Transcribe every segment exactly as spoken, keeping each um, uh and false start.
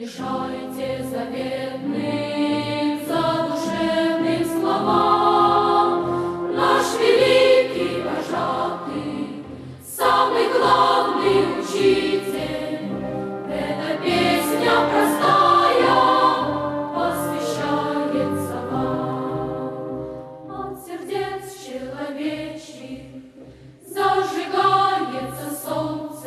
мешайте заветным задушевным словам. Наш великий вожатый, самый главный учитель, эта песня простая посвящается вам. От сердец человечьих зажигается солнце,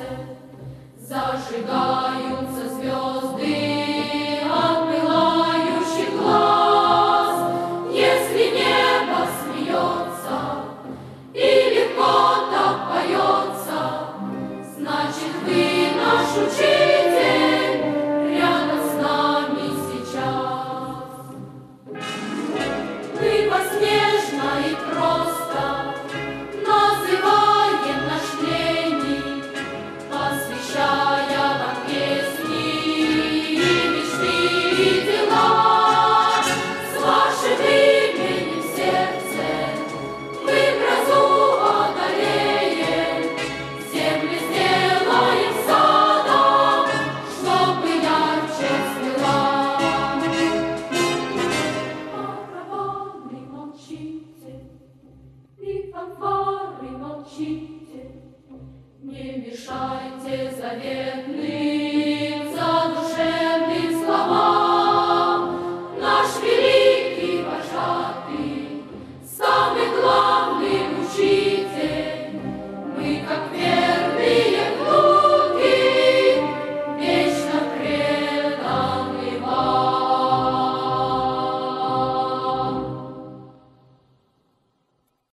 зажигаются звезды от пылающих глаз. Если небо смеется и легко так поется, значит, вы наш учитель рядом с нами сейчас. Мы вас нежно и просто называем наш пленник, посвящая вам песни и мечты и дела. С вашим именем в сердце мы грозу одолеем, земли сделаем садом, чтобы ярче цвела. Барабаны молчите, и фанфары молчите, не мешайте заветным задушевным словам. Наш великий вожатый, самый главный учитель, мы как